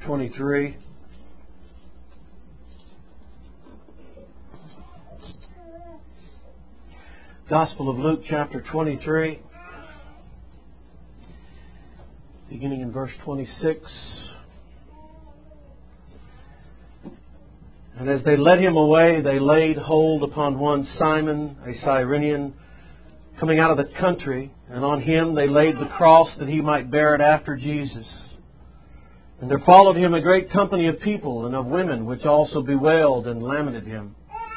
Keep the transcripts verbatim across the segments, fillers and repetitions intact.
twenty-three. Gospel of Luke chapter twenty-three, beginning in verse twenty-six. And as they led him away, they laid hold upon one Simon, a Cyrenian, coming out of the country, and on him they laid the cross that he might bear it after Jesus. And there followed him a great company of people and of women, which also bewailed and lamented him.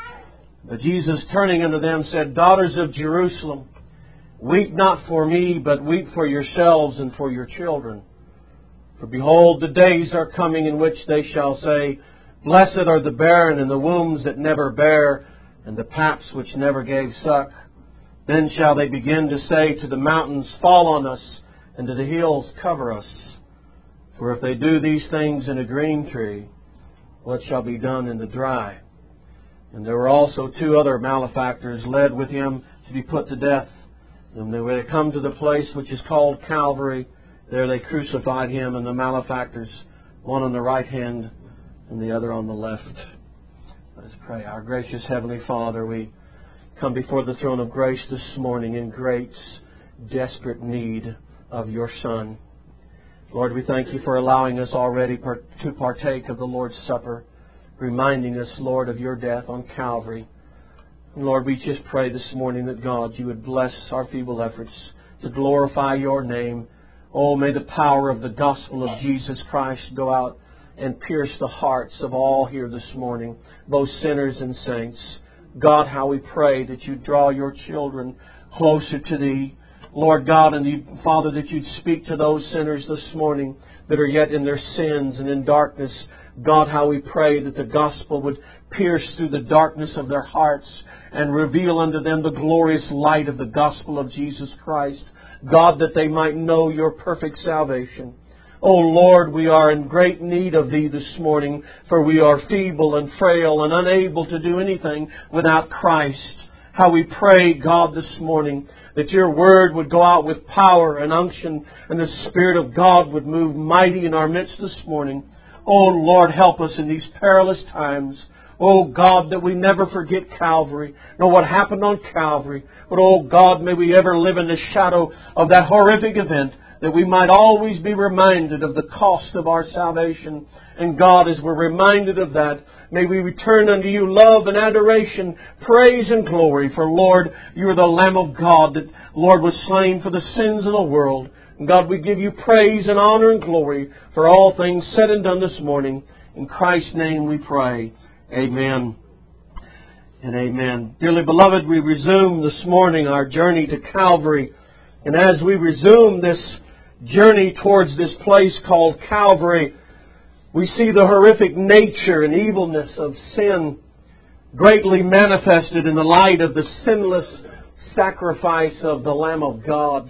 But Jesus, turning unto them, said, Daughters of Jerusalem, weep not for me, but weep for yourselves and for your children. For behold, the days are coming in which they shall say, Blessed are the barren and the wombs that never bare, and the paps which never gave suck. Then shall they begin to say to the mountains, Fall on us, and to the hills, Cover us. For if they do these things in a green tree, what shall be done in the dry? And there were also two other malefactors led with him to be put to death. And when they come to the place which is called Calvary, there they crucified him and the malefactors, one on the right hand and the other on the left. Let us pray. Our gracious Heavenly Father, we come before the throne of grace this morning in great, desperate need of your Son. Lord, we thank you for allowing us already to partake of the Lord's Supper, reminding us, Lord, of your death on Calvary. And Lord, we just pray this morning that, God, you would bless our feeble efforts to glorify your name. Oh, may the power of the gospel of Jesus Christ go out and pierce the hearts of all here this morning, both sinners and saints. God, how we pray that you draw your children closer to thee. Lord God, and you, Father, that you'd speak to those sinners this morning that are yet in their sins and in darkness. God, how we pray that the gospel would pierce through the darkness of their hearts and reveal unto them the glorious light of the gospel of Jesus Christ. God, that they might know your perfect salvation. Oh Lord, we are in great need of thee this morning, for we are feeble and frail and unable to do anything without Christ. How we pray, God, this morning that your word would go out with power and unction, and the Spirit of God would move mighty in our midst this morning. Oh Lord, help us in these perilous times. Oh God, that we never forget Calvary, nor what happened on Calvary. But oh God, may we ever live in the shadow of that horrific event, that we might always be reminded of the cost of our salvation. And God, as we're reminded of that, may we return unto you love and adoration, praise and glory. For Lord, you are the Lamb of God that, Lord, was slain for the sins of the world. And God, we give you praise and honor and glory for all things said and done this morning. In Christ's name we pray. Amen and amen. Dearly beloved, we resume this morning our journey to Calvary. And as we resume this journey towards this place called Calvary, we see the horrific nature and evilness of sin greatly manifested in the light of the sinless sacrifice of the Lamb of God.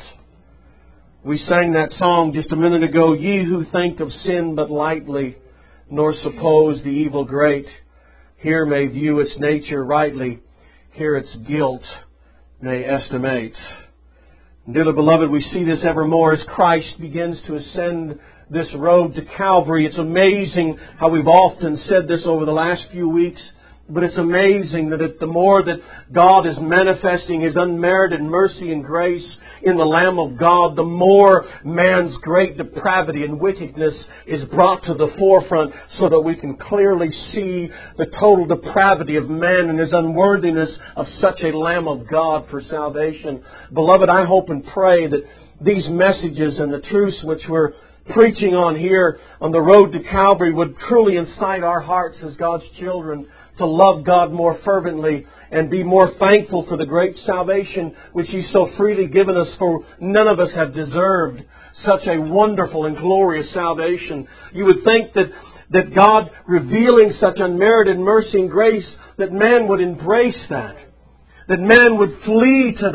We sang that song just a minute ago, Ye who think of sin but lightly, nor suppose the evil great, here may view its nature rightly, here its guilt may estimate. Dearly beloved, we see this evermore as Christ begins to ascend this road to Calvary. It's amazing how we've often said this over the last few weeks, but it's amazing that it, the more that God is manifesting His unmerited mercy and grace in the Lamb of God, the more man's great depravity and wickedness is brought to the forefront so that we can clearly see the total depravity of man and his unworthiness of such a Lamb of God for salvation. Beloved, I hope and pray that these messages and the truths which we're preaching on here on the road to Calvary would truly incite our hearts as God's children to love God more fervently and be more thankful for the great salvation which He's so freely given us, for none of us have deserved such a wonderful and glorious salvation. You would think that, that God revealing such unmerited mercy and grace, that man would embrace that. That man would flee to that.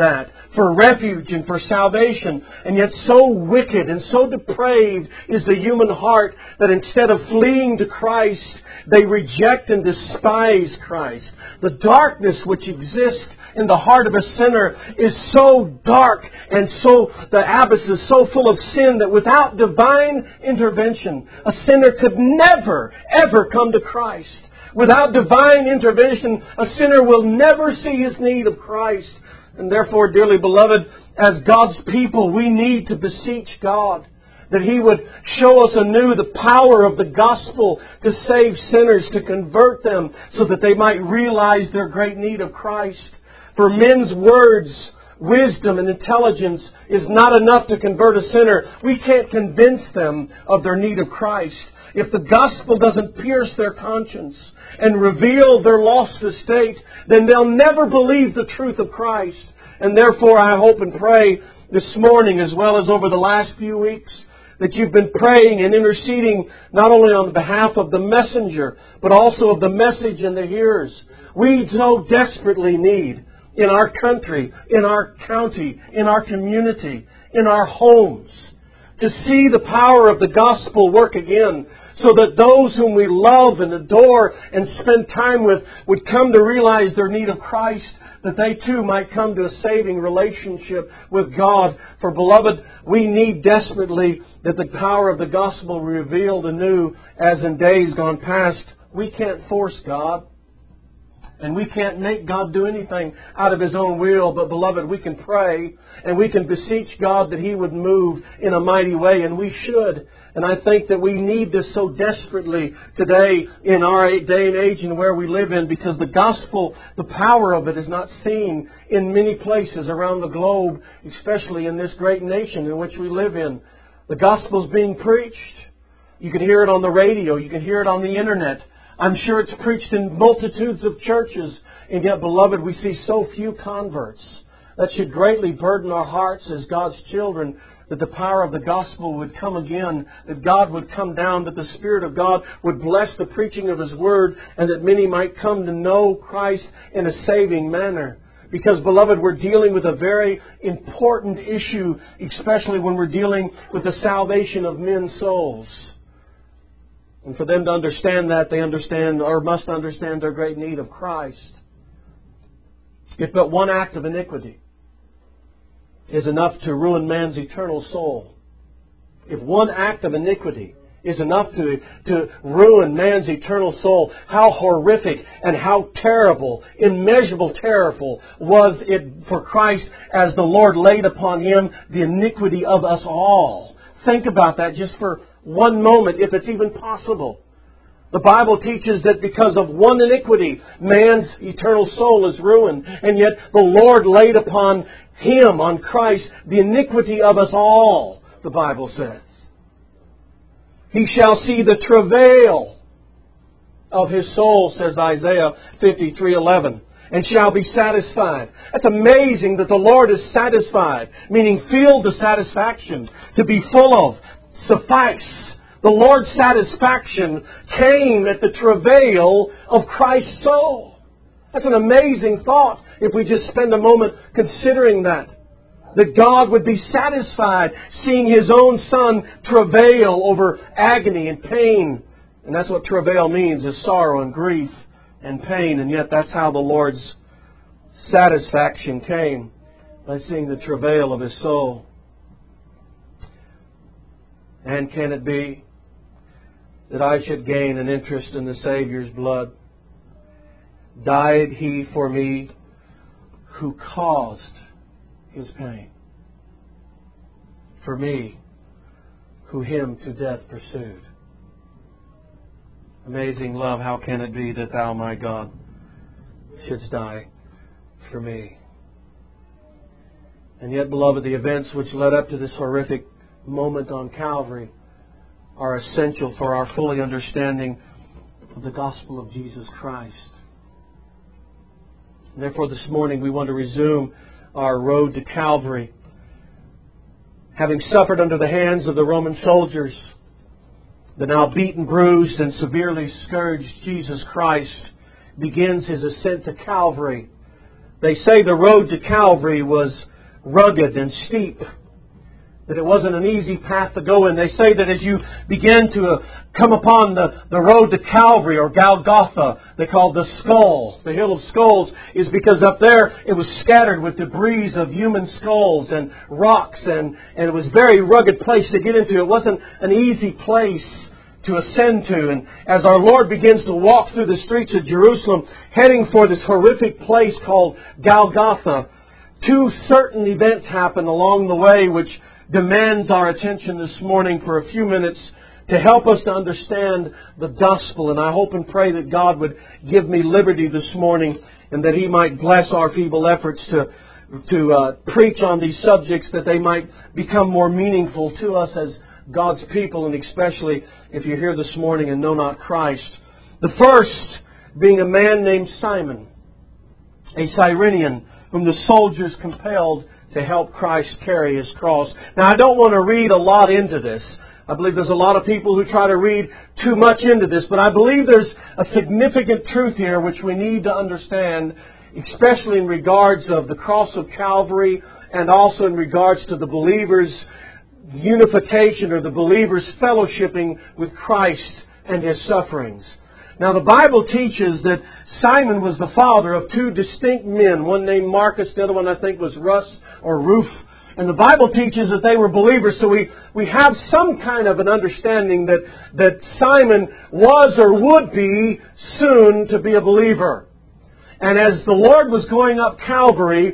for refuge and for salvation. And yet so wicked and so depraved is the human heart that instead of fleeing to Christ, they reject and despise Christ. The darkness which exists in the heart of a sinner is so dark, and so the abyss is so full of sin that without divine intervention, a sinner could never, ever come to Christ. Without divine intervention, a sinner will never see his need of Christ. And therefore, dearly beloved, as God's people, we need to beseech God that He would show us anew the power of the gospel to save sinners, to convert them, so that they might realize their great need of Christ. For men's words, wisdom and intelligence is not enough to convert a sinner. We can't convince them of their need of Christ. If the gospel doesn't pierce their conscience and reveal their lost estate, then they'll never believe the truth of Christ. And therefore, I hope and pray this morning, as well as over the last few weeks, that you've been praying and interceding not only on behalf of the messenger, but also of the message and the hearers. We so desperately need, in our country, in our county, in our community, in our homes, to see the power of the gospel work again, so that those whom we love and adore and spend time with would come to realize their need of Christ, that they too might come to a saving relationship with God. For beloved, we need desperately that the power of the gospel be revealed anew as in days gone past. We can't force God. And we can't make God do anything out of His own will. But beloved, we can pray and we can beseech God that He would move in a mighty way. And we should. And I think that we need this so desperately today in our day and age and where we live in, because the gospel, the power of it is not seen in many places around the globe, especially in this great nation in which we live in. The gospel is being preached. You can hear it on the radio. You can hear it on the internet. I'm sure it's preached in multitudes of churches. And yet, beloved, we see so few converts. That should greatly burden our hearts as God's children, that the power of the gospel would come again, that God would come down, that the Spirit of God would bless the preaching of His Word, and that many might come to know Christ in a saving manner. Because, beloved, we're dealing with a very important issue, especially when we're dealing with the salvation of men's souls. And for them to understand that, they understand or must understand their great need of Christ. If but one act of iniquity is enough to ruin man's eternal soul, if one act of iniquity is enough to, to ruin man's eternal soul, how horrific and how terrible, immeasurable terrible was it for Christ as the Lord laid upon Him the iniquity of us all. Think about that just for one moment, if it's even possible. The Bible teaches that because of one iniquity, man's eternal soul is ruined. And yet the Lord laid upon Him, on Christ, the iniquity of us all, the Bible says. He shall see the travail of His soul, says Isaiah fifty-three eleven, and shall be satisfied. That's amazing that the Lord is satisfied, meaning filled to satisfaction, to be full of, suffice. The Lord's satisfaction came at the travail of Christ's soul. That's an amazing thought if we just spend a moment considering that. That God would be satisfied seeing His own Son travail over agony and pain. And that's what travail means, is sorrow and grief and pain. And yet that's how the Lord's satisfaction came, by seeing the travail of His soul. And can it be that I should gain an interest in the Savior's blood? Died He for me who caused His pain, for me who Him to death pursued. Amazing love, how can it be that Thou, my God, shouldst die for me? And yet, beloved, the events which led up to this horrific moment on Calvary are essential for our fully understanding of the gospel of Jesus Christ. And therefore, this morning we want to resume our road to Calvary. Having suffered under the hands of the Roman soldiers, the now beaten, bruised, and severely scourged Jesus Christ begins His ascent to Calvary. They say the road to Calvary was rugged and steep, that it wasn't an easy path to go in. They say that as you begin to uh, come upon the, the road to Calvary, or Golgotha, they call the skull, the hill of skulls, is because up there it was scattered with debris of human skulls and rocks, and, and it was a very rugged place to get into. It wasn't an easy place to ascend to. And as our Lord begins to walk through the streets of Jerusalem, heading for this horrific place called Golgotha, two certain events happen along the way which demands our attention this morning for a few minutes to help us to understand the gospel. And I hope and pray that God would give me liberty this morning, and that He might bless our feeble efforts to to uh, preach on these subjects, that they might become more meaningful to us as God's people, and especially if you're here this morning and know not Christ. The first being a man named Simon, a Cyrenian, whom the soldiers compelled to help Christ carry His cross. Now, I don't want to read a lot into this. I believe there's a lot of people who try to read too much into this, but I believe there's a significant truth here which we need to understand, especially in regards of the cross of Calvary, and also in regards to the believer's unification, or the believer's fellowshipping with Christ and His sufferings. Now, the Bible teaches that Simon was the father of two distinct men, one named Marcus, the other one I think was Russ or Ruf. And the Bible teaches that they were believers, so we, we have some kind of an understanding that, that Simon was or would be soon to be a believer. And as the Lord was going up Calvary,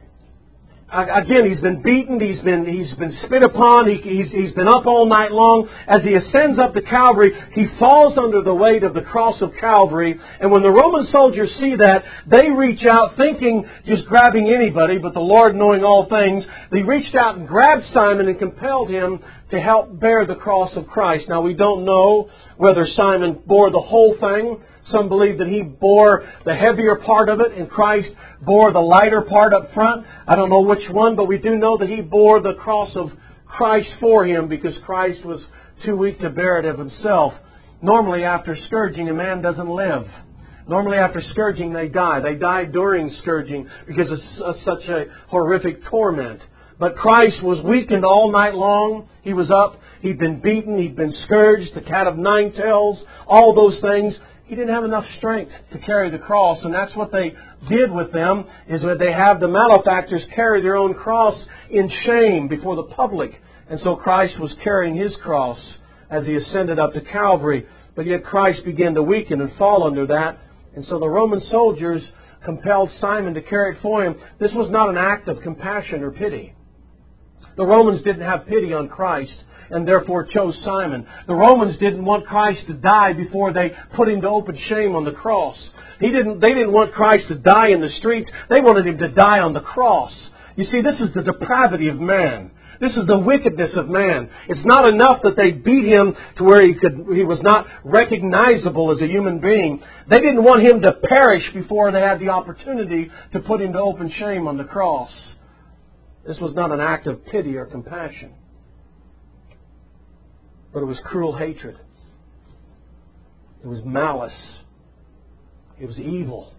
again, He's been beaten, He's been He's been spit upon, he, he's, he's been up all night long. As He ascends up to Calvary, He falls under the weight of the cross of Calvary. And when the Roman soldiers see that, they reach out thinking just grabbing anybody, but the Lord knowing all things, they reached out and grabbed Simon and compelled him to help bear the cross of Christ. Now, we don't know whether Simon bore the whole thing. Some believe that he bore the heavier part of it and Christ bore the lighter part up front. I don't know which one, but we do know that he bore the cross of Christ for him because Christ was too weak to bear it of himself. Normally after scourging, a man doesn't live. Normally after scourging, they die. They die during scourging because it's such a horrific torment. But Christ was weakened all night long. He was up. He'd been beaten. He'd been scourged. The cat of nine tails. All those things. He didn't have enough strength to carry the cross. And that's what they did with them, is that they have the malefactors carry their own cross in shame before the public. And so Christ was carrying His cross as He ascended up to Calvary. But yet Christ began to weaken and fall under that. And so the Roman soldiers compelled Simon to carry it for him. This was not an act of compassion or pity. The Romans didn't have pity on Christ and therefore chose Simon. The Romans didn't want Christ to die before they put Him to open shame on the cross. He didn't, they didn't want Christ to die in the streets. They wanted Him to die on the cross. You see, this is the depravity of man. This is the wickedness of man. It's not enough that they beat Him to where he could, he was not recognizable as a human being. They didn't want Him to perish before they had the opportunity to put Him to open shame on the cross. This was not an act of pity or compassion, but it was cruel hatred. It was malice. It was evil.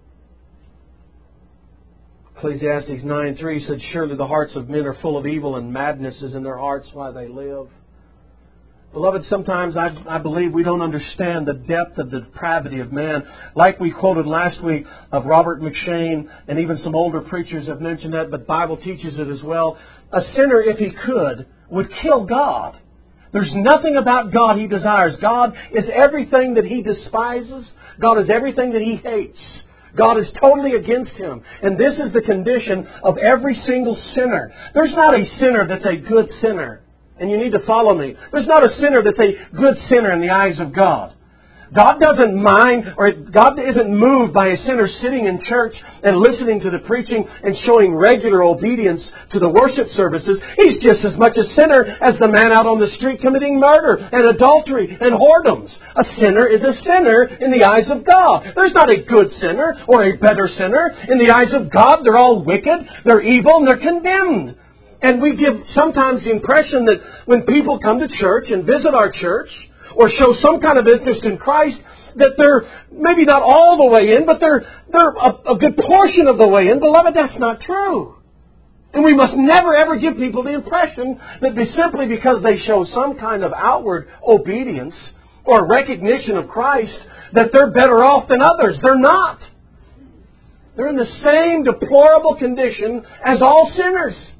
Ecclesiastes nine three said, "Surely the hearts of men are full of evil, and madness is in their hearts while they live." Beloved, sometimes I, I believe we don't understand the depth of the depravity of man. Like we quoted last week of Robert McShane, and even some older preachers have mentioned that, but Bible teaches it as well. A sinner, if he could, would kill God. There's nothing about God He desires. God is everything that He despises. God is everything that He hates. God is totally against Him. And this is the condition of every single sinner. There's not a sinner that's a good sinner. And you need to follow me. There's not a sinner that's a good sinner in the eyes of God. God doesn't mind, or God isn't moved by a sinner sitting in church and listening to the preaching and showing regular obedience to the worship services. He's just as much a sinner as the man out on the street committing murder and adultery and whoredoms. A sinner is a sinner in the eyes of God. There's not a good sinner or a better sinner. In the eyes of God, they're all wicked, they're evil, and they're condemned. And we give sometimes the impression that when people come to church and visit our church, or show some kind of interest in Christ, that they're maybe not all the way in, but they're they're a, a good portion of the way in. Beloved, that's not true. And we must never ever give people the impression that be simply because they show some kind of outward obedience or recognition of Christ that they're better off than others. They're not. They're in the same deplorable condition as all sinners.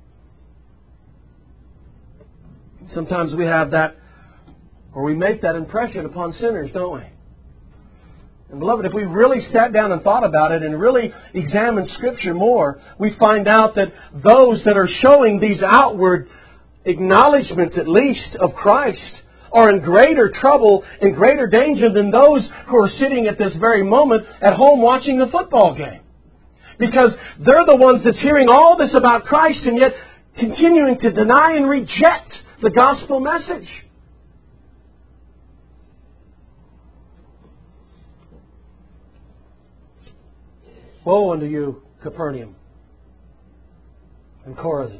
Sometimes we have that, or we make that impression upon sinners, don't we? And beloved, if we really sat down and thought about it and really examined Scripture more, we find out that those that are showing these outward acknowledgments, at least, of Christ, are in greater trouble and greater danger than those who are sitting at this very moment at home watching the football game. Because they're the ones that's hearing all this about Christ and yet continuing to deny and reject the gospel message. Woe unto you, Capernaum and Chorazin.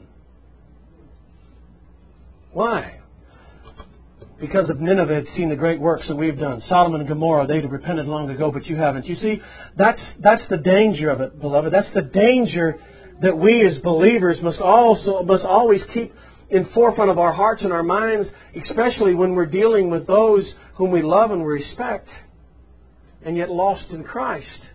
Why? Because of Nineveh had seen the great works that we've done. Sodom and Gomorrah, they'd have repented long ago, but you haven't. You see, that's that's the danger of it, beloved. That's the danger that we as believers must also must always keep in forefront of our hearts and our minds, especially when we're dealing with those whom we love and respect, and yet lost in Christ.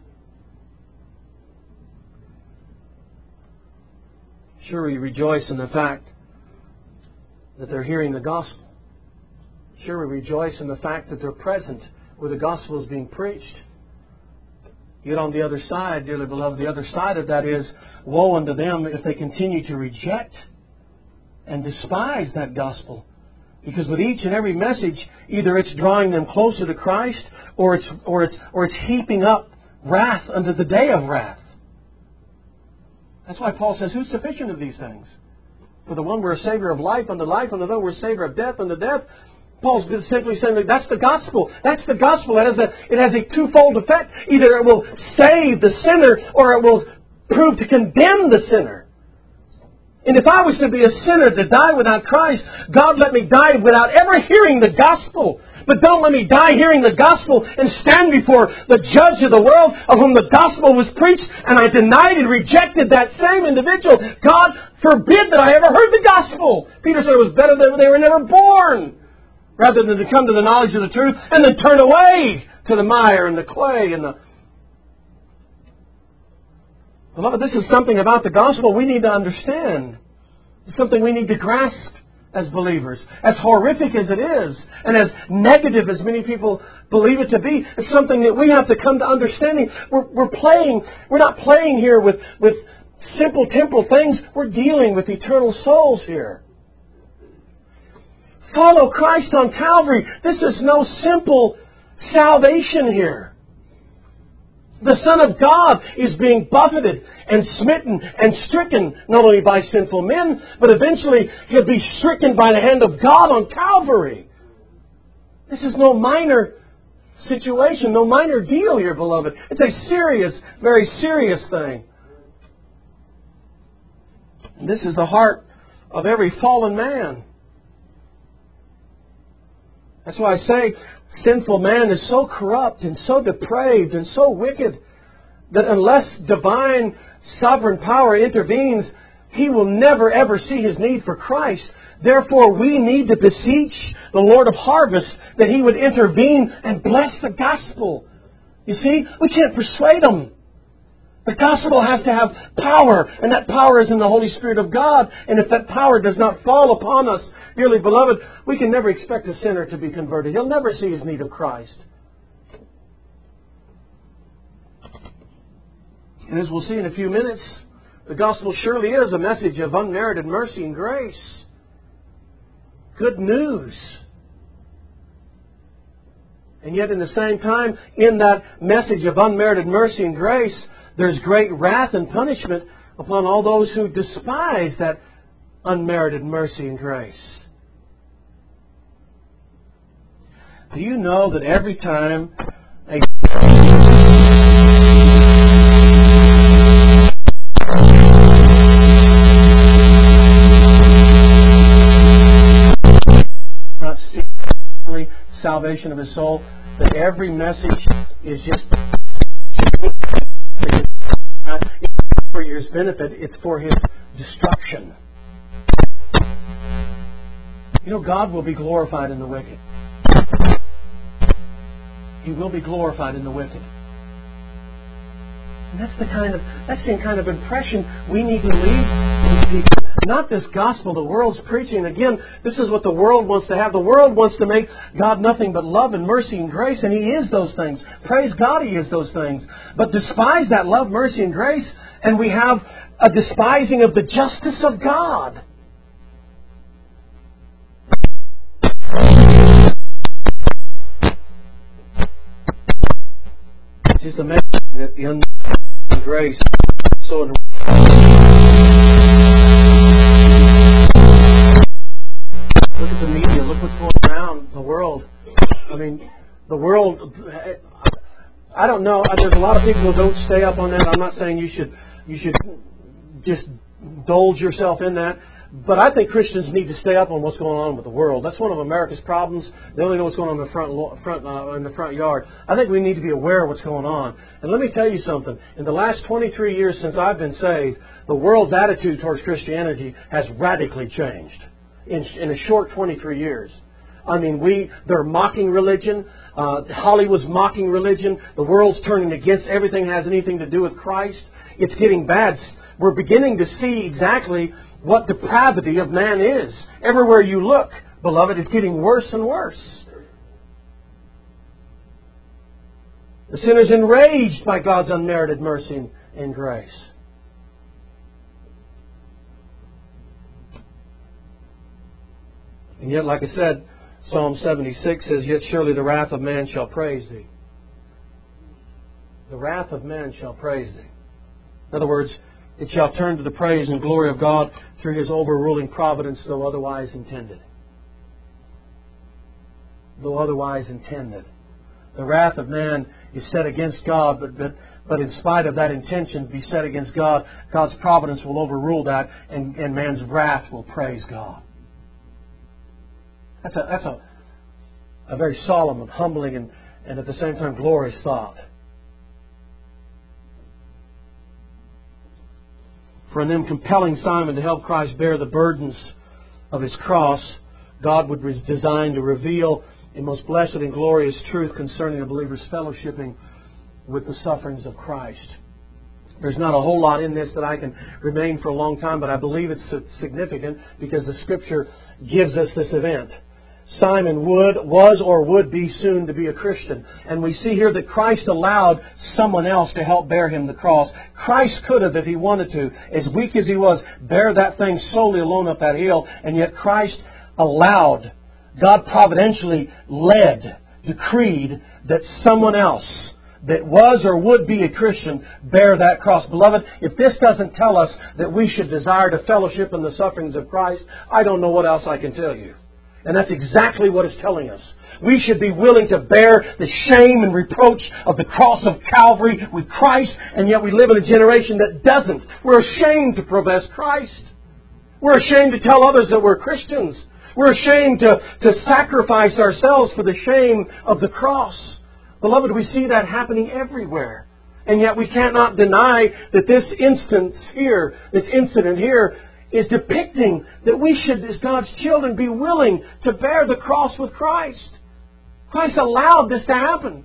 Sure, we rejoice in the fact that they're hearing the gospel. Sure, we rejoice in the fact that they're present where the gospel is being preached. Yet on the other side, dearly beloved, the other side of that is, woe unto them if they continue to reject and despise that gospel. Because with each and every message, either it's drawing them closer to Christ, or it's or it's or it's heaping up wrath unto the day of wrath. That's why Paul says, who's sufficient of these things? For the one we're a Savior of life unto life, and the other we're a Savior of death unto death. Paul's simply saying that that's the gospel. That's the gospel. It has a, it has a twofold effect. Either it will save the sinner, or it will prove to condemn the sinner. And if I was to be a sinner to die without Christ, God let me die without ever hearing the gospel. But don't let me die hearing the gospel and stand before the judge of the world of whom the gospel was preached, and I denied and rejected that same individual. God forbid that I ever heard the gospel. Peter said it was better that they were never born, rather than to come to the knowledge of the truth and then turn away to the mire and the clay and the... Beloved, this is something about the gospel we need to understand. It's something we need to grasp as believers. As horrific as it is, and as negative as many people believe it to be, it's something that we have to come to understanding. We're, we're playing, we're not playing here with, with simple temporal things. We're dealing with eternal souls here. Follow Christ on Calvary. This is no simple salvation here. The Son of God is being buffeted and smitten and stricken not only by sinful men, but eventually He'll be stricken by the hand of God on Calvary. This is no minor situation, no minor deal here, beloved. It's a serious, very serious thing. And this is the heart of every fallen man. That's why I say sinful man is so corrupt and so depraved and so wicked that unless divine sovereign power intervenes, he will never ever see his need for Christ. Therefore, we need to beseech the Lord of harvest that He would intervene and bless the gospel. You see, we can't persuade Him. The gospel has to have power, and that power is in the Holy Spirit of God. And if that power does not fall upon us, dearly beloved, we can never expect a sinner to be converted. He'll never see his need of Christ. And as we'll see in a few minutes, the gospel surely is a message of unmerited mercy and grace. Good news. And yet, in the same time, in that message of unmerited mercy and grace, there's great wrath and punishment upon all those who despise that unmerited mercy and grace. Do you know that every time a not seeing salvation of his soul, that every message is just for your His benefit, it's for His destruction. You know, God will be glorified in the wicked. He will be glorified in the wicked. And that's the kind of that's the kind of impression we need to leave with people. Not this gospel the world's preaching. Again, this is what the world wants to have. The world wants to make God nothing but love and mercy and grace, and He is those things. Praise God, He is those things. But despise that love, mercy, and grace, and we have a despising of the justice of God. It's just amazing that the unmerited grace so look at the media, look what's going around the world. I mean, the world, I don't know, there's a lot of people who don't stay up on that. I'm not saying you should you should just indulge yourself in that. But I think Christians need to stay up on what's going on with the world. That's one of America's problems. They only know what's going on in the front, front uh, in the front yard. I think we need to be aware of what's going on. And let me tell you something. In the last twenty-three years since I've been saved, the world's attitude towards Christianity has radically changed. In, in a short twenty-three years. I mean, we they're mocking religion. Uh, Hollywood's mocking religion. The world's turning against everything that has anything to do with Christ. It's getting bad. We're beginning to see exactly what depravity of man is. Everywhere you look, beloved, it's getting worse and worse. The sinner's enraged by God's unmerited mercy and grace. And yet, like I said, Psalm seventy-six says, "Yet surely the wrath of man shall praise thee." The wrath of man shall praise thee. In other words, it shall turn to the praise and glory of God through His overruling providence, though otherwise intended. Though otherwise intended. The wrath of man is set against God, but, but, but in spite of that intention to be set against God, God's providence will overrule that, and, and man's wrath will praise God. That's a, that's a, a very solemn and humbling and, and at the same time glorious thought. For in them compelling Simon to help Christ bear the burdens of His cross, God would design to reveal a most blessed and glorious truth concerning a believer's fellowshipping with the sufferings of Christ. There's not a whole lot in this that I can remain for a long time, but I believe it's significant because the Scripture gives us this event. Simon would, was or would be soon to be a Christian. And we see here that Christ allowed someone else to help bear Him the cross. Christ could have, if He wanted to, as weak as He was, bear that thing solely alone up that hill. And yet Christ allowed, God providentially led, decreed that someone else that was or would be a Christian bear that cross. Beloved, if this doesn't tell us that we should desire to fellowship in the sufferings of Christ, I don't know what else I can tell you. And that's exactly what it's telling us. We should be willing to bear the shame and reproach of the cross of Calvary with Christ, and yet we live in a generation that doesn't. We're ashamed to profess Christ. We're ashamed to tell others that we're Christians. We're ashamed to, to sacrifice ourselves for the shame of the cross. Beloved, we see that happening everywhere. And yet we cannot deny that this instance here, this incident here, is depicting that we should, as God's children, be willing to bear the cross with Christ. Christ allowed this to happen.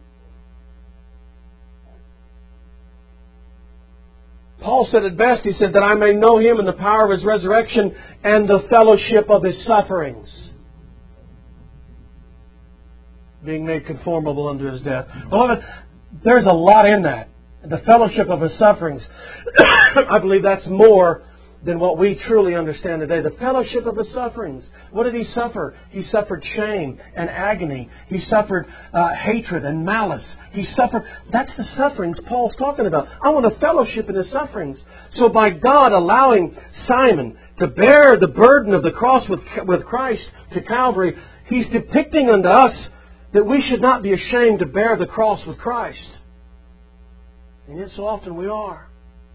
Paul said it best. He said, "That I may know Him in the power of His resurrection and the fellowship of His sufferings, being made conformable unto His death." Beloved, there's a lot in that. The fellowship of His sufferings. I believe that's more than what we truly understand today. The fellowship of His sufferings. What did He suffer? He suffered shame and agony. He suffered uh, hatred and malice. He suffered... That's the sufferings Paul's talking about. I want to fellowship in His sufferings. So by God allowing Simon to bear the burden of the cross with, with Christ to Calvary, He's depicting unto us that we should not be ashamed to bear the cross with Christ. And yet so often we are.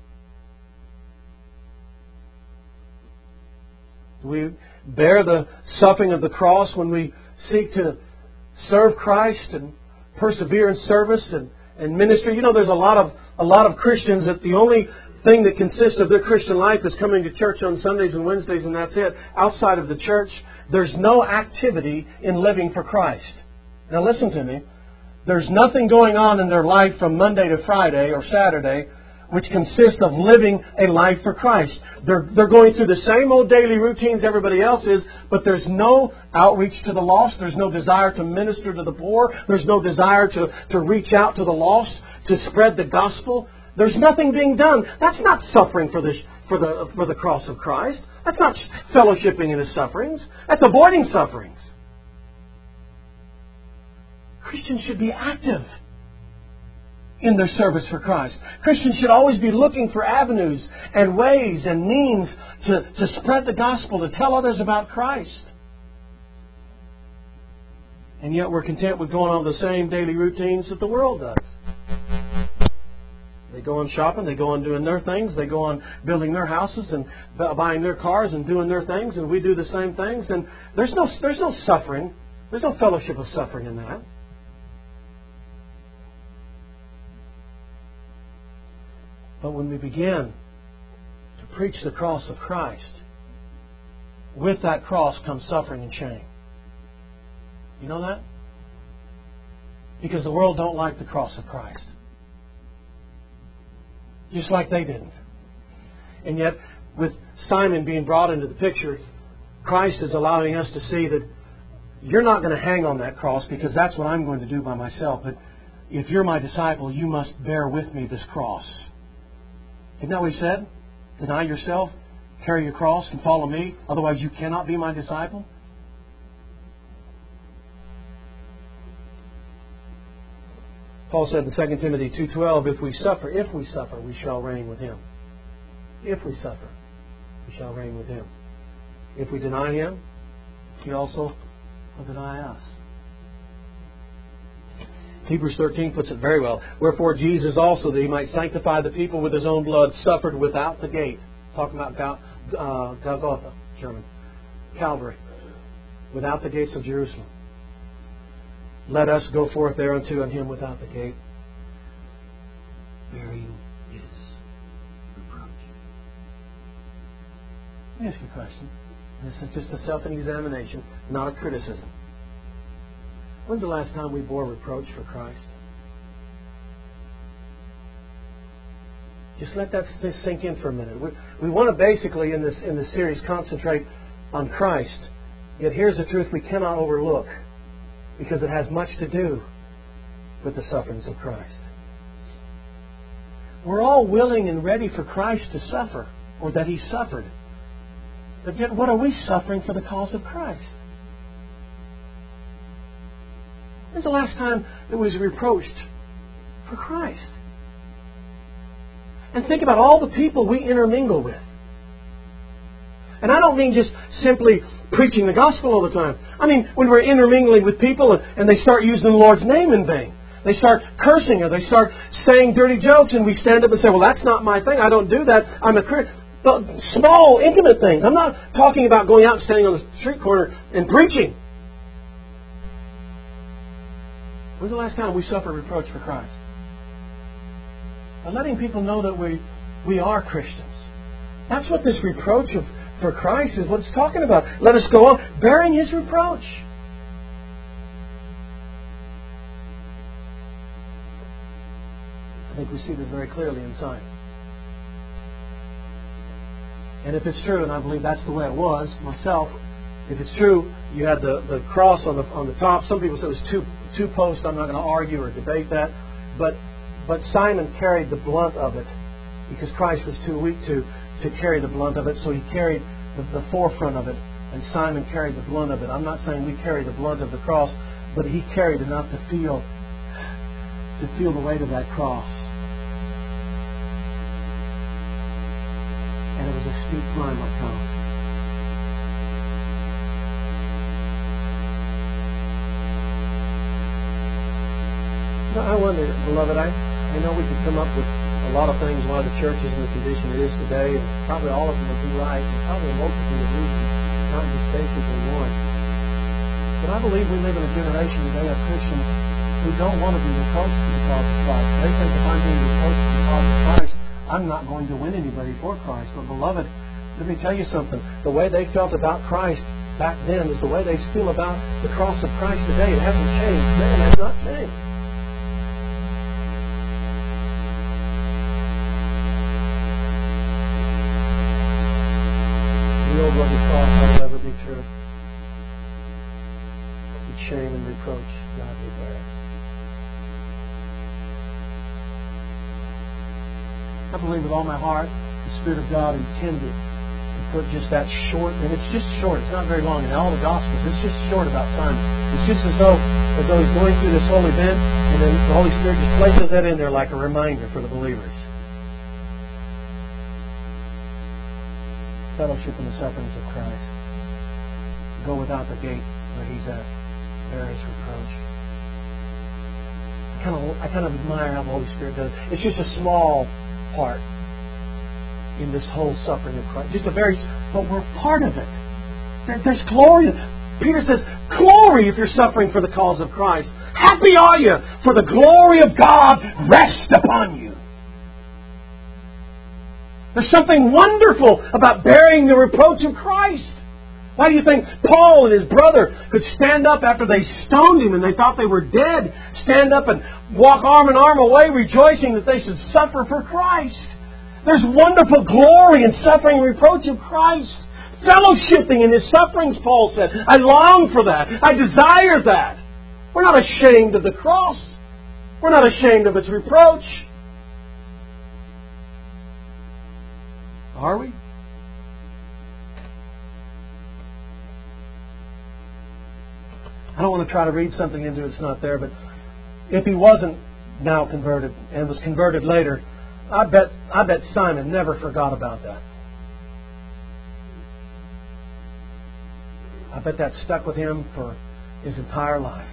We bear the suffering of the cross when we seek to serve Christ and persevere in service and, and ministry. You know, there's a lot of a lot of Christians that the only thing that consists of their Christian life is coming to church on Sundays and Wednesdays and that's it. Outside of the church, there's no activity in living for Christ. Now listen to me. There's nothing going on in their life from Monday to Friday or Saturday which consists of living a life for Christ. They're, they're going through the same old daily routines everybody else is, but there's no outreach to the lost. There's no desire to minister to the poor. There's no desire to, to reach out to the lost, to spread the gospel. There's nothing being done. That's not suffering for the, for the, for the cross of Christ. That's not fellowshipping in His sufferings. That's avoiding sufferings. Christians should be active in their service for Christ. Christians should always be looking for avenues and ways and means to, to spread the gospel, to tell others about Christ. And yet we're content with going on the same daily routines that the world does. They go on shopping, they go on doing their things, they go on building their houses and buying their cars and doing their things, and we do the same things. And there's no, there's no suffering. There's no fellowship of suffering in that. But when we begin to preach the cross of Christ, with that cross comes suffering and shame. You know that? Because the world don't like the cross of Christ. Just like they didn't. And yet, with Simon being brought into the picture, Christ is allowing us to see that you're not going to hang on that cross because that's what I'm going to do by myself. But if you're my disciple, you must bear with me this cross. Isn't that what He said? Deny yourself, carry your cross, and follow me. Otherwise you cannot be my disciple. Paul said in Second Timothy two twelve, if we suffer, if we suffer, we shall reign with Him. If we suffer, we shall reign with Him. If we deny Him, He also will deny us. Hebrews thirteen puts it very well. Wherefore Jesus also, that He might sanctify the people with His own blood, suffered without the gate. Talking about Gal- uh, Golgotha, German. Calvary. Without the gates of Jerusalem. Let us go forth thereunto and Him without the gate, bearing His reproach. Let me ask you a question. This is just a self-examination, not a criticism. When's the last time we bore reproach for Christ? Just let that sink in for a minute. We, we want to basically, in this in this series, concentrate on Christ. Yet here's the truth we cannot overlook, because it has much to do with the sufferings of Christ. We're all willing and ready for Christ to suffer, or that He suffered. But yet what are we suffering for the cause of Christ? When's the last time it was reproached for Christ? And think about all the people we intermingle with. And I don't mean just simply preaching the gospel all the time. I mean when we're intermingling with people and, and they start using the Lord's name in vain. They start cursing or they start saying dirty jokes and we stand up and say, well, that's not my thing. I don't do that. I'm a Christian. The small, intimate things. I'm not talking about going out and standing on the street corner and preaching. When's the last time we suffered reproach for Christ? By letting people know that we we are Christians. That's what this reproach of for Christ is what it's talking about. Let us go on bearing His reproach. I think we see this very clearly in Simon. And if it's true, and I believe that's the way it was myself, if it's true, you had the, the cross on the on the top. Some people say it was two two posts. I'm not going to argue or debate that, but but Simon carried the blunt of it because Christ was too weak to to carry the blunt of it. So He carried the, the forefront of it, and Simon carried the blunt of it. I'm not saying we carry the blunt of the cross, but he carried enough to feel to feel the weight of that cross. And it was a steep climb uphill. No, I wonder, beloved, I, I know we could come up with a lot of things why the church is in the condition it is today, and probably all of them would be right, and probably a multitude of reasons, not just basically one. But I believe we live in a generation today of Christians who don't want to be reproached for the cause of Christ. They think if I'm being reproached for the cause of Christ, I'm not going to win anybody for Christ. But beloved, let me tell you something. The way they felt about Christ back then is the way they feel about the cross of Christ today. It hasn't changed. Man, it has not changed. The old rugged cross will ever be true. With shame and reproach, God will bear it. I believe with all my heart the Spirit of God intended to put just that short, and it's just short, it's not very long in all the Gospels, it's just short about Simon. It's just as though as though he's going through this whole event, and then the Holy Spirit just places that in there like a reminder for the believers. Fellowship in the sufferings of Christ. Go without the gate where He's at. Bear His reproach. I kind of, I kind of admire how the Holy Spirit does. It's just a small part in this whole suffering of Christ. Just a very, but we're part of it. There, there's glory. Peter says, glory if you're suffering for the cause of Christ. Happy are you, for the glory of God rests upon you. There's something wonderful about bearing the reproach of Christ. Why do you think Paul and his brother could stand up after they stoned him and they thought they were dead, stand up and walk arm in arm away rejoicing that they should suffer for Christ? There's wonderful glory in suffering and reproach of Christ. Fellowshipping in His sufferings, Paul said. I long for that. I desire that. We're not ashamed of the cross. We're not ashamed of its reproach. Are we? I don't want to try to read something into it that's not there, but if he wasn't now converted and was converted later, I bet I bet Simon never forgot about that. I bet that stuck with him for his entire life.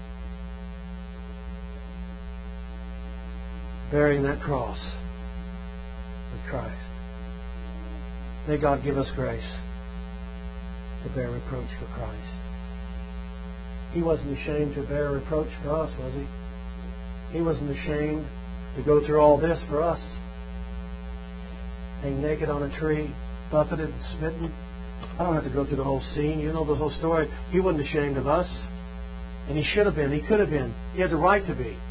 Bearing that cross with Christ. May God give us grace to bear reproach for Christ. He wasn't ashamed to bear reproach for us, was He? He wasn't ashamed to go through all this for us. Hang naked on a tree, buffeted and smitten. I don't have to go through the whole scene. You know the whole story. He wasn't ashamed of us. And He should have been. He could have been. He had the right to be.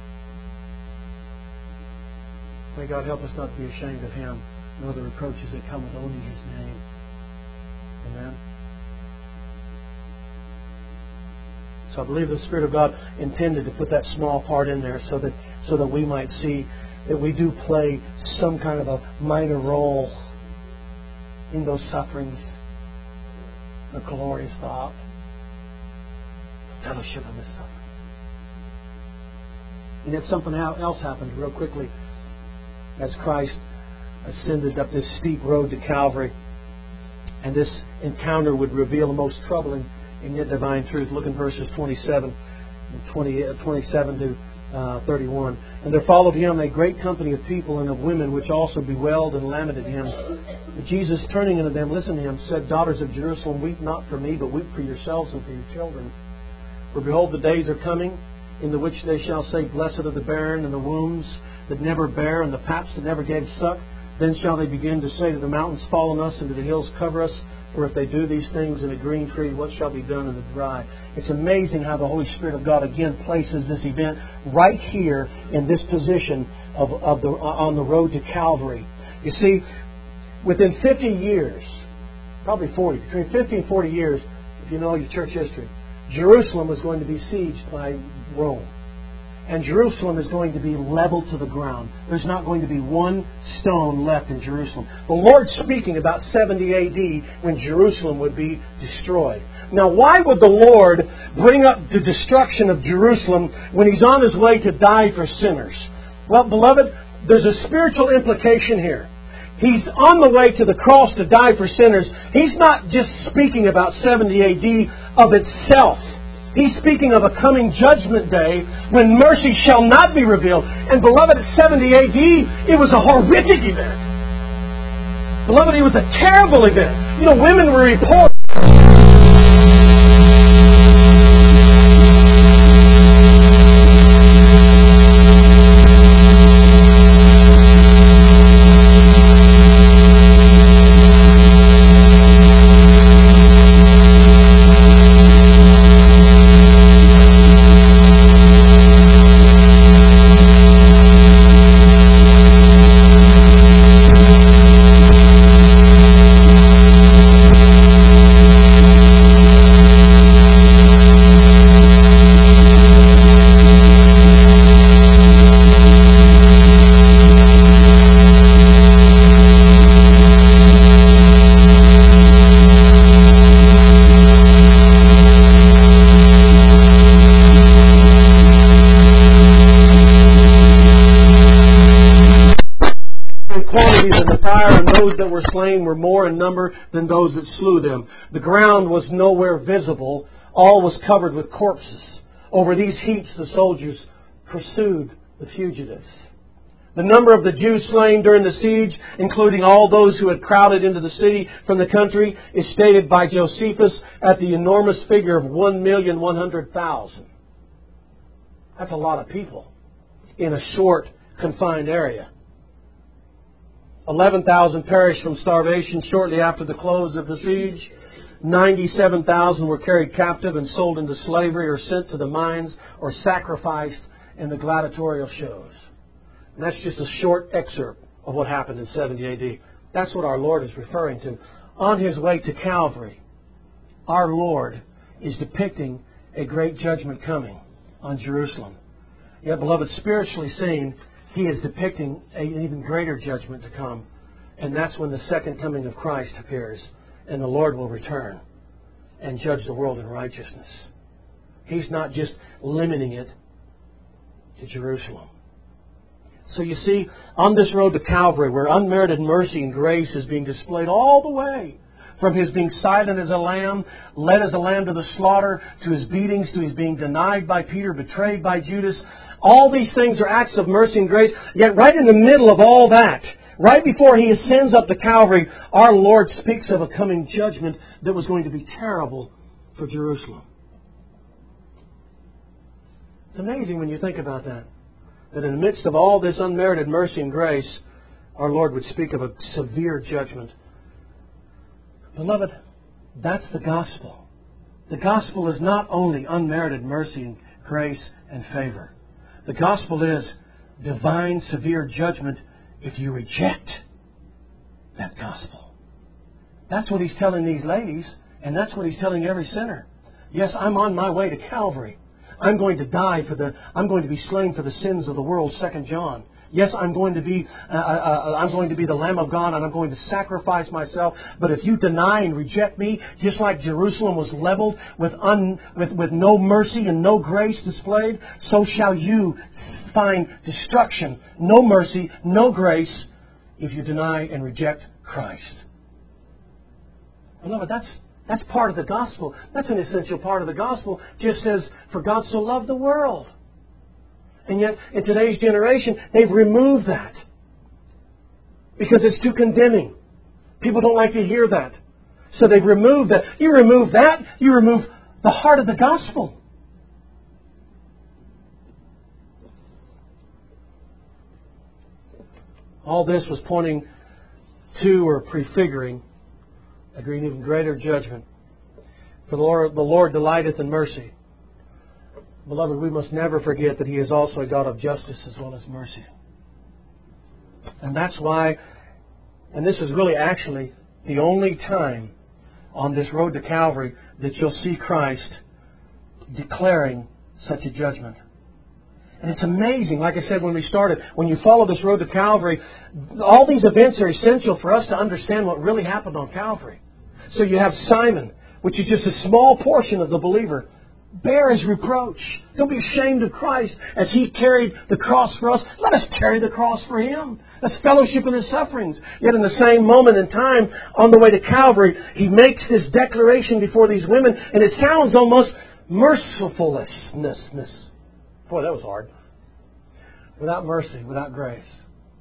May God help us not to be ashamed of Him, nor the reproaches that come with owning His name. Amen. So I believe the Spirit of God intended to put that small part in there so that so that we might see that we do play some kind of a minor role in those sufferings. A glorious thought. The fellowship of His sufferings. And yet something else happened real quickly as Christ ascended up this steep road to Calvary. And this encounter would reveal the most troubling and yet divine truth. Look in verses twenty-seven, twenty, twenty-seven to uh, thirty-one. And there followed Him a great company of people and of women, which also bewailed and lamented Him. But Jesus, turning unto them, listened to Him, said, Daughters of Jerusalem, weep not for me, but weep for yourselves and for your children. For behold, the days are coming, in the which they shall say, Blessed are the barren, and the wombs that never bare, and the paps that never gave suck. Then shall they begin to say to the mountains, Fall on us, and to the hills, cover us. For if they do these things in a green tree, what shall be done in the dry? It's amazing how the Holy Spirit of God again places this event right here in this position of, of the on the road to Calvary. You see, within fifty years, probably forty, between fifty and forty years, if you know your church history, Jerusalem was going to be besieged by Rome. And Jerusalem is going to be leveled to the ground. There's not going to be one stone left in Jerusalem. The Lord's speaking about seventy A D when Jerusalem would be destroyed. Now, why would the Lord bring up the destruction of Jerusalem when He's on His way to die for sinners? Well, beloved, there's a spiritual implication here. He's on the way to the cross to die for sinners. He's not just speaking about seventy A D of itself. He's speaking of a coming judgment day when mercy shall not be revealed. And beloved, at seventy A D, it was a horrific event. Beloved, it was a terrible event. You know, women were reported. that were slain were more in number than those that slew them. The ground was nowhere visible. All was covered with corpses. Over these heaps the soldiers pursued the fugitives. The number of the Jews slain during the siege, including all those who had crowded into the city from the country, is stated by Josephus at the enormous figure of one million one hundred thousand. That's a lot of people in a short, confined area. eleven thousand perished from starvation shortly after the close of the siege. ninety-seven thousand were carried captive and sold into slavery or sent to the mines or sacrificed in the gladiatorial shows. And that's just a short excerpt of what happened in seventy A D. That's what our Lord is referring to. On His way to Calvary, our Lord is depicting a great judgment coming on Jerusalem. Yet, beloved, spiritually seen, He is depicting an even greater judgment to come. And that's when the second coming of Christ appears. And the Lord will return and judge the world in righteousness. He's not just limiting it to Jerusalem. So you see, on this road to Calvary, where unmerited mercy and grace is being displayed all the way, from His being silent as a lamb, led as a lamb to the slaughter, to His beatings, to His being denied by Peter, betrayed by Judas. All these things are acts of mercy and grace. Yet right in the middle of all that, right before He ascends up to Calvary, our Lord speaks of a coming judgment that was going to be terrible for Jerusalem. It's amazing when you think about that. That in the midst of all this unmerited mercy and grace, our Lord would speak of a severe judgment. Beloved, that's the gospel. The gospel is not only unmerited mercy and grace and favor. The gospel is divine severe judgment if you reject that gospel. That's what He's telling these ladies, and that's what He's telling every sinner. Yes, I'm on my way to Calvary. I'm going to die for the, I'm going to be slain for the sins of the world, Second John. Yes, I'm going to be, uh, uh, I'm going to be the Lamb of God, and I'm going to sacrifice myself. But if you deny and reject me, just like Jerusalem was leveled with, un, with, with no mercy and no grace displayed, so shall you find destruction, no mercy, no grace, if you deny and reject Christ. Beloved, that's That's part of the gospel. That's an essential part of the gospel. Just as for God so loved the world. And yet, in today's generation, they've removed that. Because it's too condemning. People don't like to hear that. So they've removed that. You remove that, you remove the heart of the gospel. All this was pointing to or prefiguring an even greater judgment. For the Lord, the Lord delighteth in mercy. Beloved, we must never forget that He is also a God of justice as well as mercy. And that's why, and this is really actually the only time on this road to Calvary that you'll see Christ declaring such a judgment. And it's amazing, like I said when we started, when you follow this road to Calvary, all these events are essential for us to understand what really happened on Calvary. So you have Simon, which is just a small portion of the believer. Bear His reproach. Don't be ashamed of Christ as He carried the cross for us. Let us carry the cross for Him. Let's fellowship in His sufferings. Yet in the same moment in time, on the way to Calvary, He makes this declaration before these women, and it sounds almost mercifulness. Boy, that was hard. Without mercy, without grace.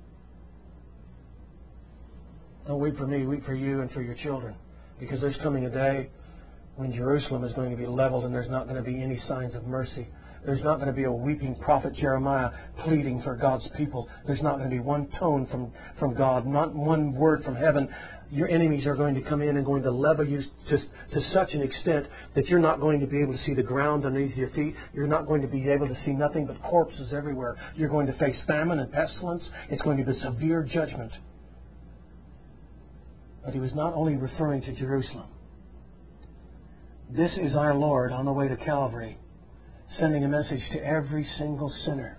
Don't weep for me, weep for you and for your children. Because there's coming a day when Jerusalem is going to be leveled and there's not going to be any signs of mercy. There's not going to be a weeping prophet Jeremiah pleading for God's people. There's not going to be one tone from, from God, not one word from heaven. Your enemies are going to come in and going to level you to, to such an extent that you're not going to be able to see the ground underneath your feet. You're not going to be able to see nothing but corpses everywhere. You're going to face famine and pestilence. It's going to be a severe judgment. But He was not only referring to Jerusalem. This is our Lord on the way to Calvary, sending a message to every single sinner.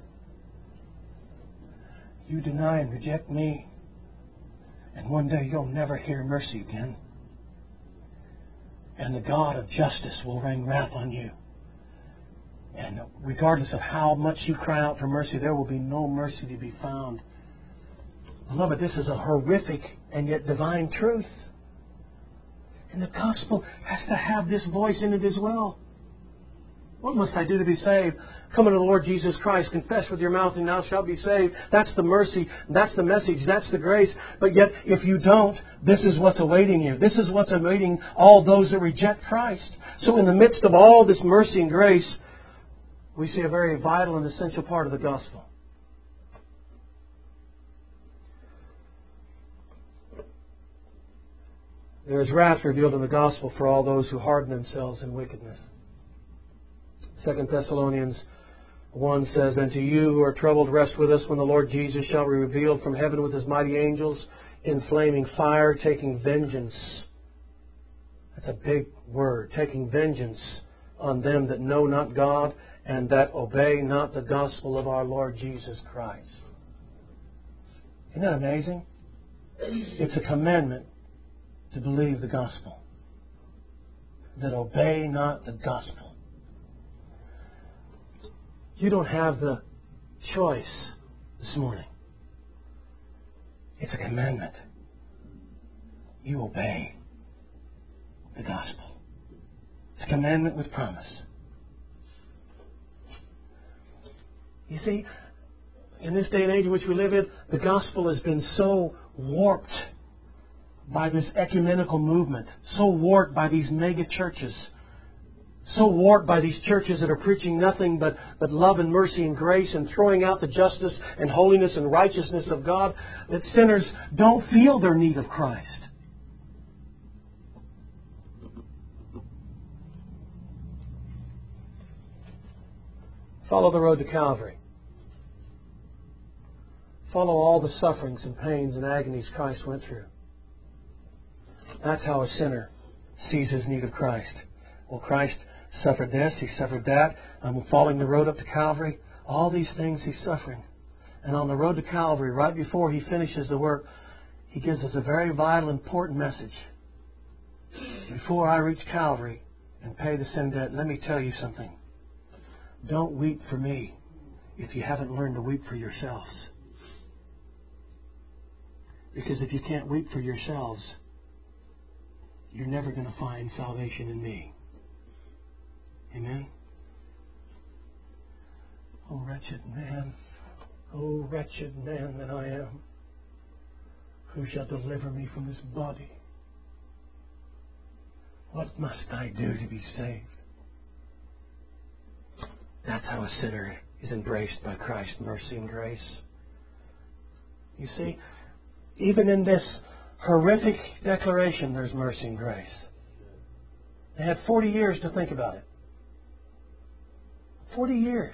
You deny and reject me, and one day you'll never hear mercy again. And the God of justice will rain wrath on you. And regardless of how much you cry out for mercy, there will be no mercy to be found. Beloved, this is a horrific and yet divine truth. And the gospel has to have this voice in it as well. What must I do to be saved? Come unto the Lord Jesus Christ, confess with your mouth, and thou shalt be saved. That's the mercy, that's the message, that's the grace. But yet, if you don't, this is what's awaiting you. This is what's awaiting all those that reject Christ. So in the midst of all this mercy and grace, we see a very vital and essential part of the gospel. There is wrath revealed in the gospel for all those who harden themselves in wickedness. Second Thessalonians one says, And to you who are troubled, rest with us when the Lord Jesus shall be revealed from heaven with his mighty angels in flaming fire, taking vengeance. That's a big word. Taking vengeance on them that know not God and that obey not the gospel of our Lord Jesus Christ. Isn't that amazing? It's a commandment to believe the gospel. That obey not the gospel. You don't have the choice this morning. It's a commandment. You obey the gospel. It's a commandment with promise. You see, in this day and age in which we live in, the gospel has been so warped by this ecumenical movement, so warped by these mega churches, so warped by these churches that are preaching nothing but, but love and mercy and grace and throwing out the justice and holiness and righteousness of God, that sinners don't feel their need of Christ. Follow the road to Calvary. Follow all the sufferings and pains and agonies Christ went through. That's how a sinner sees his need of Christ. Well, Christ suffered this, he suffered that. I'm following the road up to Calvary. All these things he's suffering. And on the road to Calvary, right before he finishes the work, he gives us a very vital, important message. Before I reach Calvary and pay the sin debt, let me tell you something. Don't weep for me if you haven't learned to weep for yourselves. Because if you can't weep for yourselves, you're never going to find salvation in me. Amen? Oh, wretched man, oh, wretched man that I am, who shall deliver me from this body? What must I do to be saved? That's how a sinner is embraced by Christ's mercy and grace. You see, even in this horrific declaration, there's mercy and grace. They had forty years to think about it. Forty years.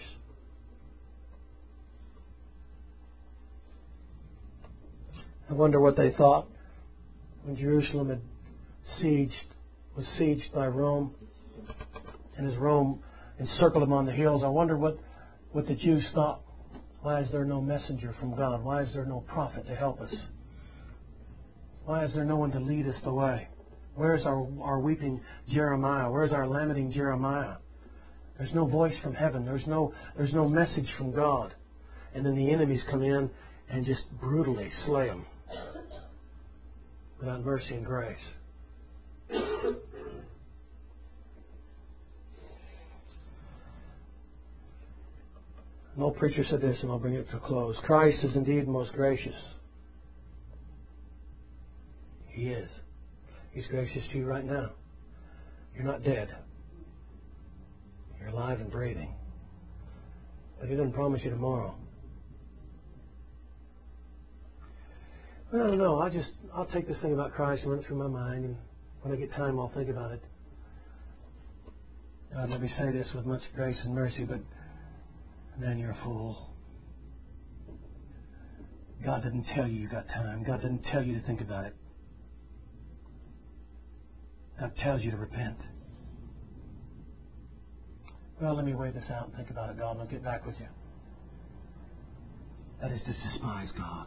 I wonder what they thought when Jerusalem had sieged, was sieged by Rome, and as Rome encircled them on the hills. I wonder what, what the Jews thought. Why is there no messenger from God? Why is there no prophet to help us? Why is there no one to lead us the way? Where's our, our weeping Jeremiah? Where's our lamenting Jeremiah? There's no voice from heaven. There's no, there's no message from God. And then the enemies come in and just brutally slay them without mercy and grace. An old preacher said this, and I'll bring it to a close. Christ is indeed most gracious. He is. He's gracious to you right now. You're not dead. You're alive and breathing. But He doesn't promise you tomorrow. Well, I don't know. I'll just, I'll take this thing about Christ and run it through my mind, and when I get time, I'll think about it. God, let me say this with much grace and mercy, but man, you're a fool. God didn't tell you you got time. God didn't tell you to think about it. God tells you to repent. Well, let me weigh this out and think about it, God, and I'll get back with you. That is to despise God.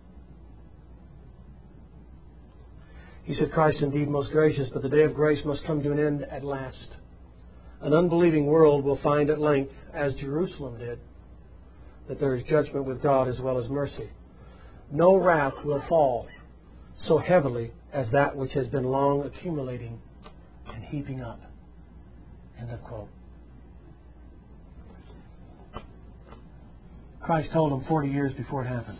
He said, Christ indeed most gracious, but the day of grace must come to an end at last. An unbelieving world will find at length, as Jerusalem did, that there is judgment with God as well as mercy. No wrath will fall so heavily as that which has been long accumulating and heaping up. End of quote. Christ told them forty years before it happened.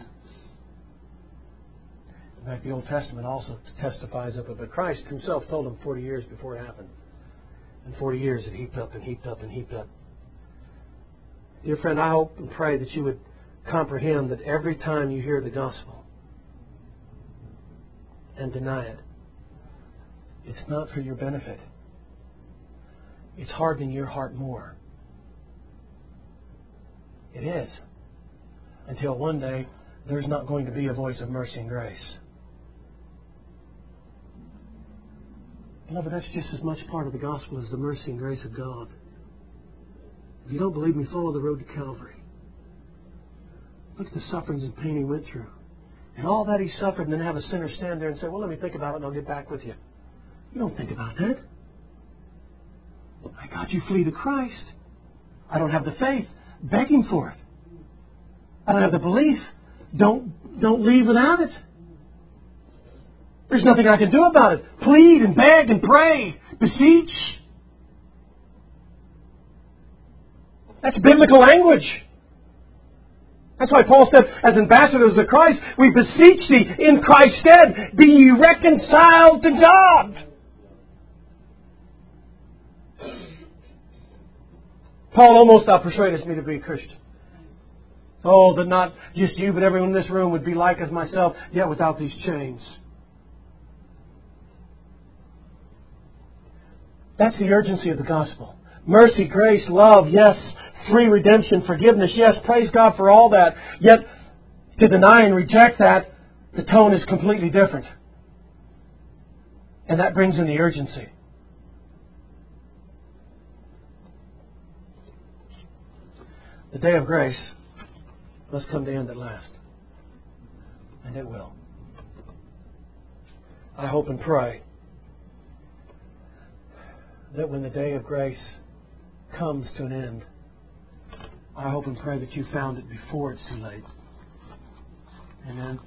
In fact, the Old Testament also testifies of it, but Christ himself told them forty years before it happened. And forty years it heaped up and heaped up and heaped up. Dear friend, I hope and pray that you would comprehend that every time you hear the gospel and deny it, it's not for your benefit. It's hardening your heart more. It is. Until one day, there's not going to be a voice of mercy and grace. Beloved, that's just as much part of the gospel as the mercy and grace of God. If you don't believe me, follow the road to Calvary. Look at the sufferings and pain he went through. And all that he suffered, and then have a sinner stand there and say, well, let me think about it and I'll get back with you. You don't think about that. I got you flee to Christ. I don't have the faith. Beg him for it. I don't have the belief. Don't, don't leave without it. There's nothing I can do about it. Plead and beg and pray. Beseech. That's biblical language. That's why Paul said, as ambassadors of Christ, we beseech thee in Christ's stead, be ye reconciled to God. Paul almost out-persuaded me to be a Christian. Oh, that not just you, but everyone in this room would be like as myself, yet without these chains. That's the urgency of the gospel. Mercy, grace, love, yes. Free redemption, forgiveness, yes. Praise God for all that. Yet, to deny and reject that, the tone is completely different. And that brings in the urgency. The day of grace must come to end at last. And it will. I hope and pray that when the day of grace comes to an end, I hope and pray that you found it before it's too late. Amen.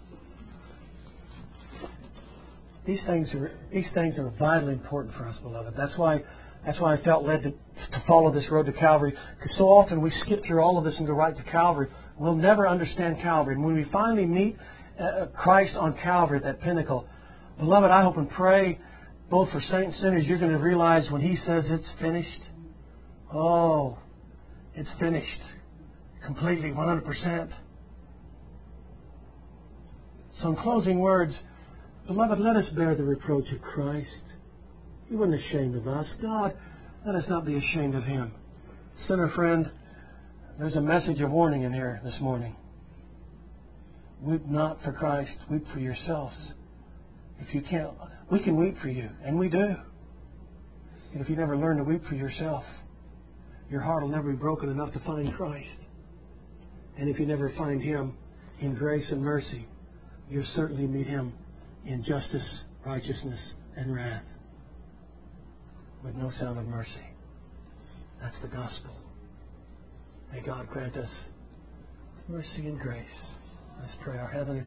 These things are these things are vitally important for us, beloved. That's why that's why I felt led to, to follow this road to Calvary. Because so often we skip through all of this and go right to Calvary. We'll never understand Calvary. And when we finally meet uh, Christ on Calvary at that pinnacle, beloved, I hope and pray, both for saints and sinners, you're going to realize when He says it's finished, oh, it's finished. Completely, one hundred percent. So in closing words, beloved, let us bear the reproach of Christ. He wasn't ashamed of us. God, let us not be ashamed of Him. Sinner friend, there's a message of warning in here this morning. Weep not for Christ, weep for yourselves. If you can't, we can weep for you, and we do. And if you never learn to weep for yourself, your heart will never be broken enough to find Christ. And if you never find Him in grace and mercy, you'll certainly meet Him in justice, righteousness, and wrath, with no sound of mercy. That's the gospel. May God grant us mercy and grace. Let's pray. Our Heavenly